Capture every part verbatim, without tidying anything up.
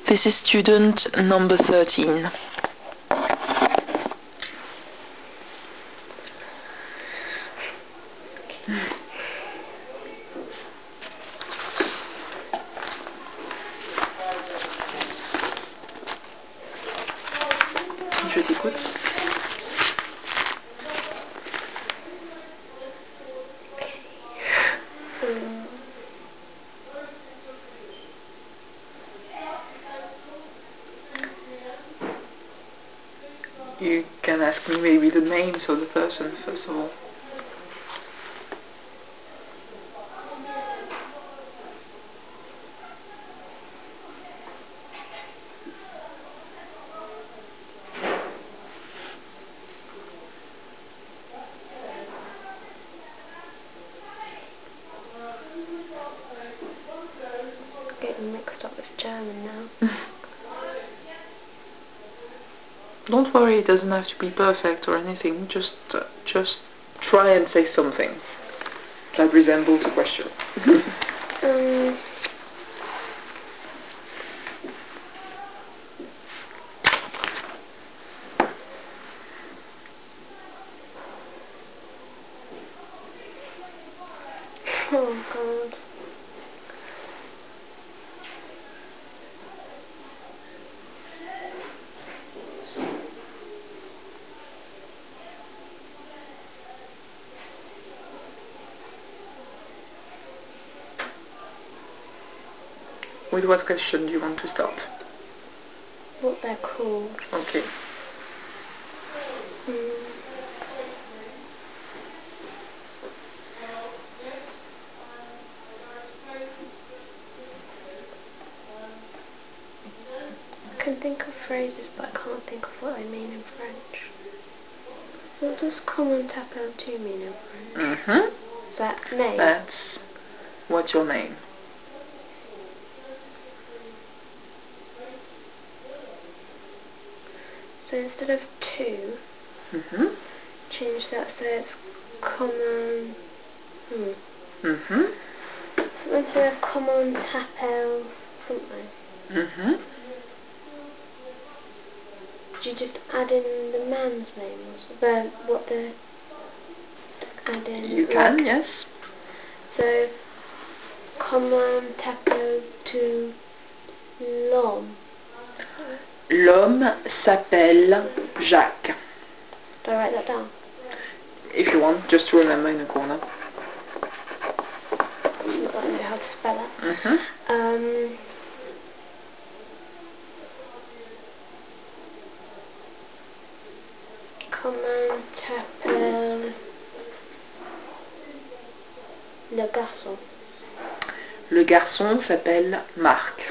This is student number thirteen. Je t'écoute. You can ask me maybe the names of the person first of all. Getting mixed up with German now. Don't worry, it doesn't have to be perfect or anything. Just, uh, just try and say something that resembles a question. um. Oh God. With what question do you want to start? What they're called. Okay. Mm. I can think of phrases, but I can't think of what I mean in French. What does comment t'appelles tu mean in French? Mm-hmm. Is that name? That's... What's your name? So instead of two, Mm-hmm. change that so it's comment... Hmm. Mm-hmm. So instead of comment t'appelles something. Mm-hmm. Did you just add in the man's name or something? What the... Add in... You can, like, yes. So, comment t'appelles tu l'homme? L'homme s'appelle Jacques. Do I write that down? If you want, just to remember in the corner. Not that I know how to spell it. Mm-hmm. Um... Comment t'appelles le garçon? Le garçon s'appelle Marc.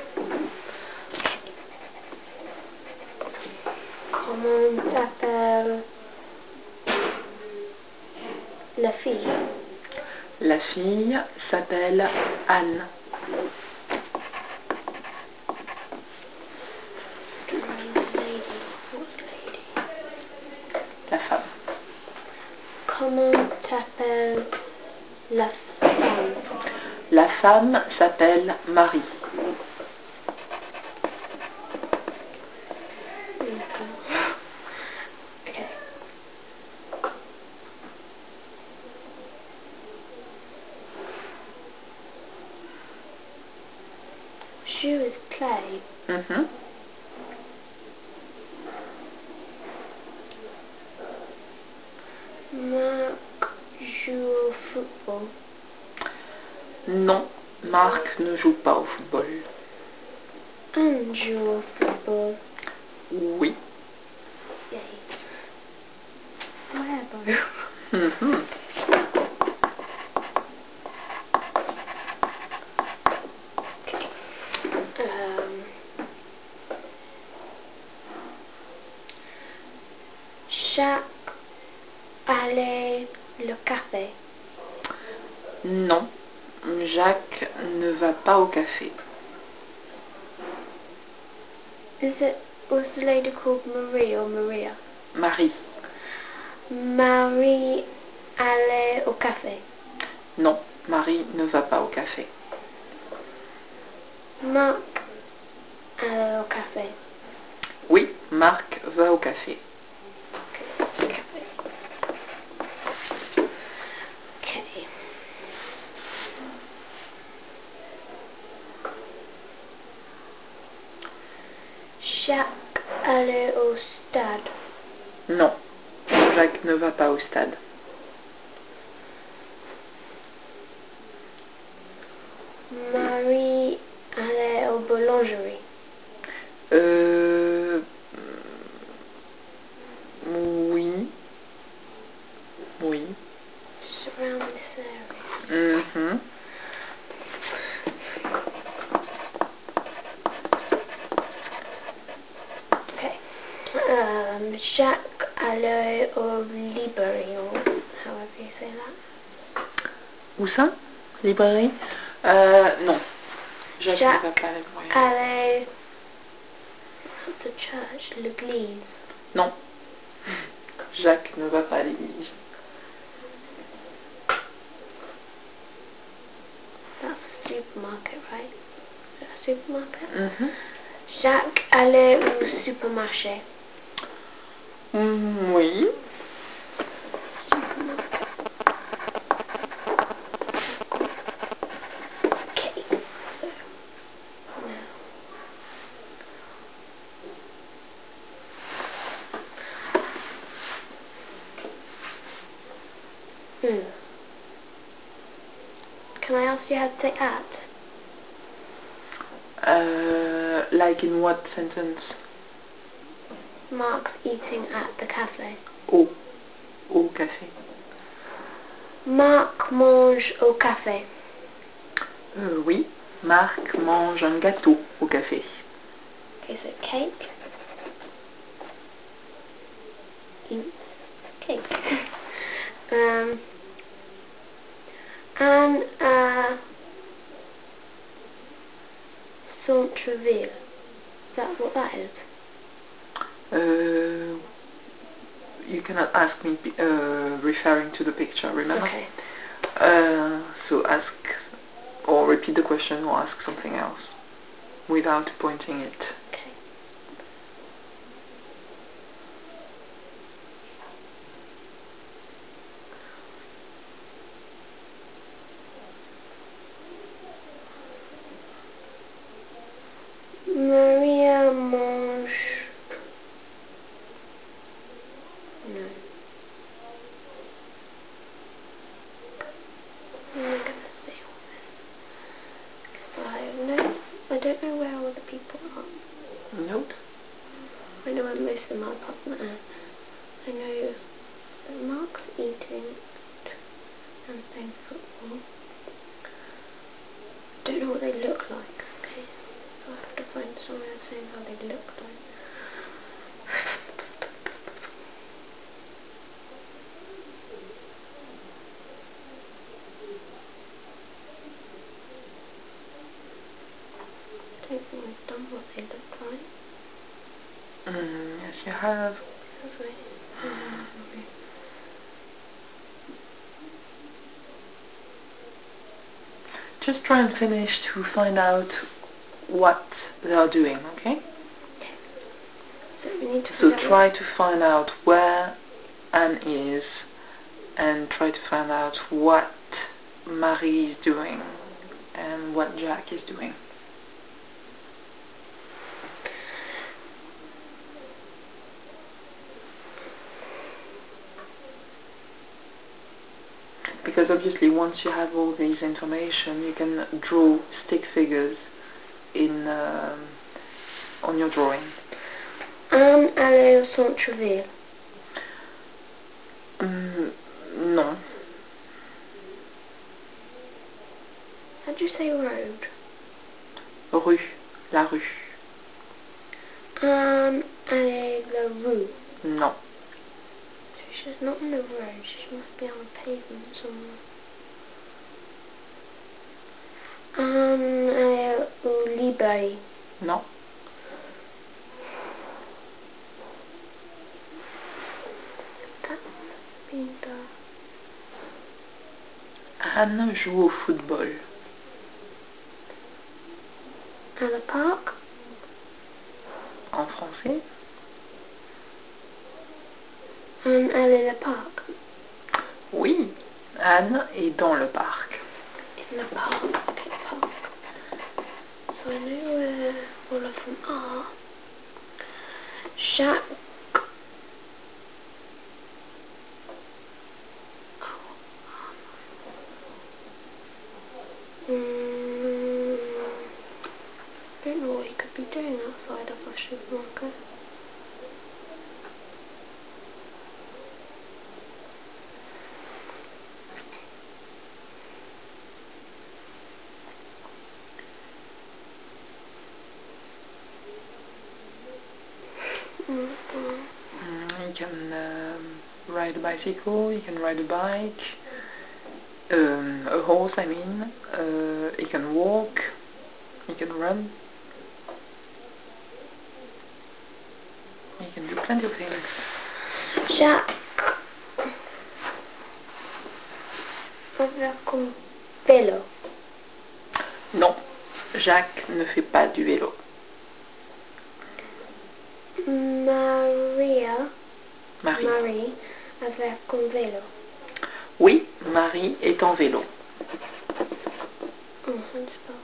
Comment t'appelles la fille? La fille s'appelle Anne. Lady. What's lady? La femme. Comment t'appelles la femme? La femme s'appelle Marie. Okay. Joue is play. Mm-hmm. Marc joue au football. Non, Marc ne joue pas au football. Anne joue au football. Oui. Yay. Where, bro? Mm-hmm. Um, Jacques allait le café. Non, Jacques ne va pas au café. Is it, was the lady called Marie or Maria? Marie. Marie allait au café. Non, Marie ne va pas au café. Marc aller au café. Oui, Marc va au café. Okay. Café. Okay. Jacques aller au stade. Non, Jacques ne va pas au stade. Marie aller au boulangerie. Euh... Oui. Oui. Just around this area. Mhm. Okay. Um, Jacques aller au librairie, or however you say that. Où ça? Librairie? Euh, non. Jacques, Jacques ne va pas à la librairie. aller at the church, l'église. Non. Jacques ne va pas à l'église. That's a supermarket, right? Is that a supermarket? Mhm. Jacques aller au supermarché. Mm, oui. Supermarket. Okay, so now. Hmm. Can I ask you how to say at? Uh, like in what sentence? Mark's eating at the cafe. Au. Au café. Marc mange au café. Euh, oui. Marc mange un gâteau au café. Okay, so cake. Eats cake. um, and uh, Centreville. Is that what that is? Uh, you cannot ask me uh, referring to the picture, remember? Okay. Uh, so ask or repeat the question or ask something else without pointing it. Okay. Maria mange. No. What am I gonna say all this? 'Cause I have no. I don't know where all the people are. Nope. I know where most of them are apart from Anne. I know that Mark's eating and playing football. Don't know what they look like. Okay. So I have to find somewhere saying how they look like. I don't think we've done what they look like. Mm, yes, you have. Have we? Mm. Just try and finish to find out what they are doing, okay? So we need to So find out try what... to find out where Anne is and try to find out what Marie is doing and what Jack is doing. Because obviously once you have all these information you can draw stick figures in um, on your drawing. Anne aller au Centreville. Mm, non. How do you say road? Rue. La rue. Anne aller la rue. Non. So she's not on the road, she must be on a pavement somewhere. Anne aller au librairie. Non. That must be the... Anne joue au football. At the park? En français? Anne, elle est le parc. Oui, Anne est dans le parc. In the park. Okay, park. So I know where all of them are. Jacques. Mm, I don't know what he could be doing outside of a supermarket. Mm, mm. Mm, he can um, ride a bicycle, he can ride a bike, um, a horse I mean, uh, he can walk, he can run, he can do plenty of things. Jacques avec un vélo. Non, Jacques ne fait pas du vélo. Maria. Marie. Marie avec un vélo. Oui, Marie est en vélo. Oh, how do you spell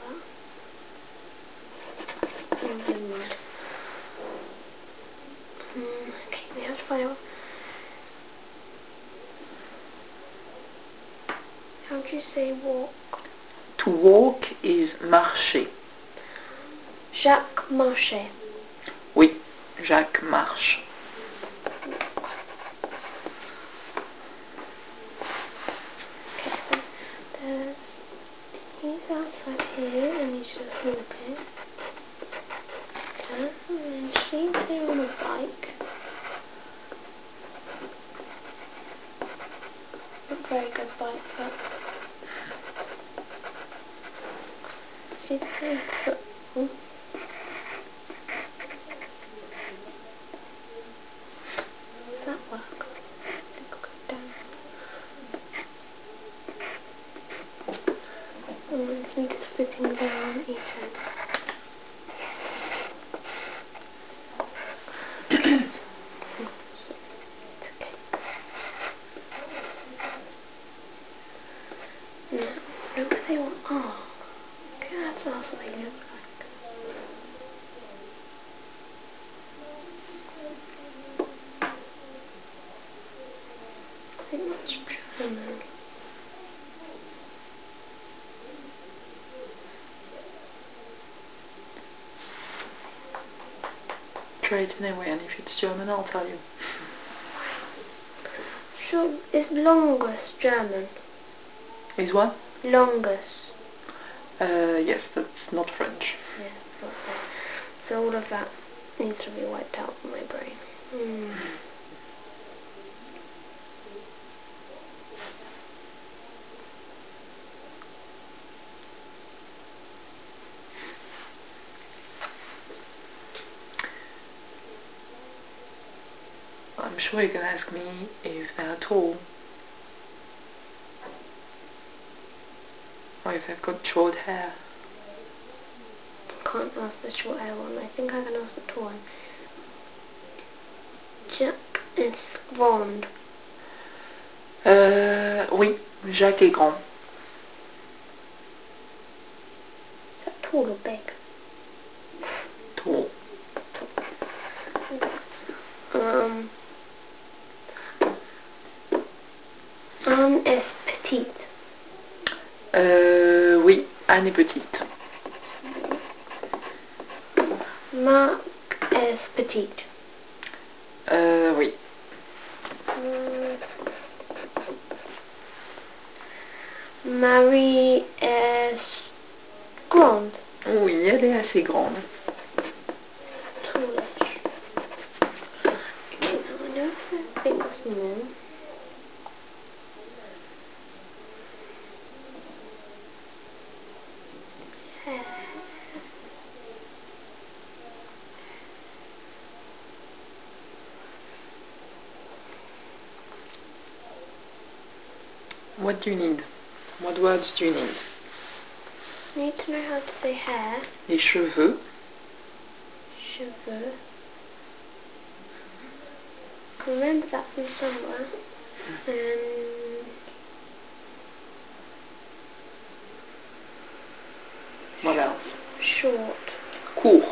that? Oh, never mind. Mm, okay, we have to find out. How do you say walk? To walk is marcher. Jacques marchait. Oui, Jacques marche. Okay, so there's he's outside here and he's just walking. Okay, and then she's here on a bike. Not very good bike, but she's playing football. Does that work? I think I'll go down. And he's sitting down eating. Now, look where they all are. Okay, that's us what they look like. I think that's German. Try it anyway, and if it's German, I'll tell you. Sure, is Longus German? Is what? Longus. Uh, yes, that's not French. Yeah, thought so. So all of that needs to be wiped out from my brain. Mm. I'm sure you can ask me if they're tall. Or if they've got short hair. I can't ask the short hair one. I think I can ask the tall one. Jacques is grand. Euh, oui, Jacques est grand. Is that tall or big? Tall. Um, Anne est petite. Euh, oui, Anne est petite. Marc est petite. Euh, oui. Mm. Marie est grande. Oui, elle est assez grande. Tallish. Okay, now I know if they're big or small. Hair. What do you need? What words do you need? Need to know how to say hair. Les cheveux. Cheveux. remember that from somewhere. Um, What else? short. Court.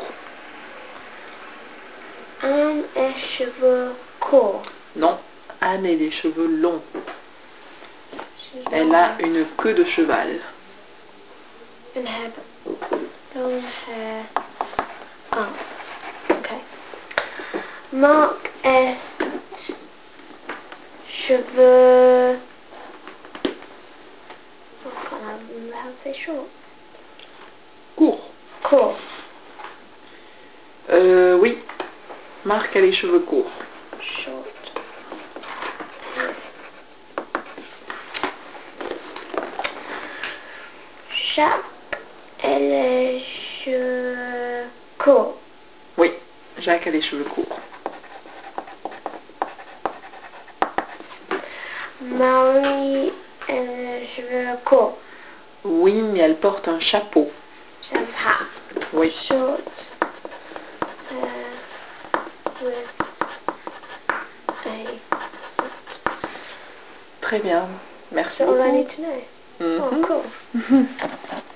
Anne a cheveux courts. Non, Anne a des cheveux longs. She's Elle a une queue de cheval. And have long hair. Oh, okay. Mark est cheveux. Oh, I can't remember how to say short. Court. Court. Euh, oui. Marc a les cheveux courts. Short. Jacques a les cheveux courts. Oui, Jacques a les cheveux courts. Marie a les cheveux courts. Oui, mais elle porte un chapeau. She has a hat. Oui. Short hair with a... Très bien. Merci That's all I beaucoup. need to know. Mhm. Oh, cool.